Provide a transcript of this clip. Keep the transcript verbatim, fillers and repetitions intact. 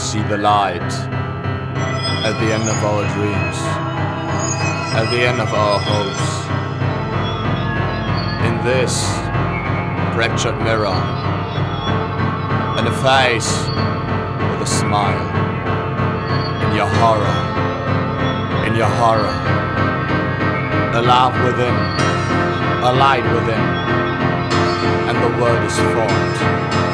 see the light at the end of our dreams, at the end of our hopes. In this fractured mirror, and a face with a smile. In your horror, in your horror, a love within, a light within, and the world is formed.